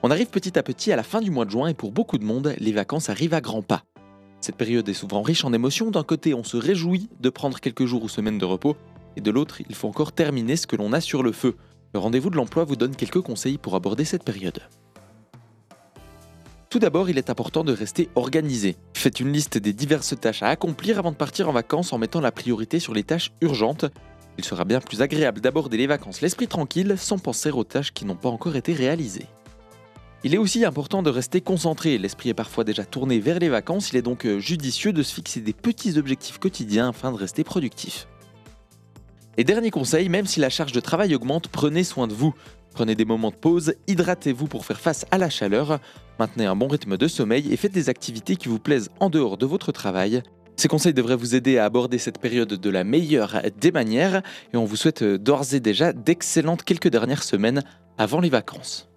On arrive petit à petit à la fin du mois de juin et pour beaucoup de monde, les vacances arrivent à grands pas. Cette période est souvent riche en émotions. D'un côté, on se réjouit de prendre quelques jours ou semaines de repos, et de l'autre, il faut encore terminer ce que l'on a sur le feu. Le rendez-vous de l'emploi vous donne quelques conseils pour aborder cette période. Tout d'abord, il est important de rester organisé. Faites une liste des diverses tâches à accomplir avant de partir en vacances en mettant la priorité sur les tâches urgentes. Il sera bien plus agréable d'aborder les vacances l'esprit tranquille sans penser aux tâches qui n'ont pas encore été réalisées. Il est aussi important de rester concentré. L'esprit est parfois déjà tourné vers les vacances, il est donc judicieux de se fixer des petits objectifs quotidiens afin de rester productif. Et dernier conseil, même si la charge de travail augmente, prenez soin de vous. Prenez des moments de pause, hydratez-vous pour faire face à la chaleur, maintenez un bon rythme de sommeil et faites des activités qui vous plaisent en dehors de votre travail. Ces conseils devraient vous aider à aborder cette période de la meilleure des manières et on vous souhaite d'ores et déjà d'excellentes quelques dernières semaines avant les vacances.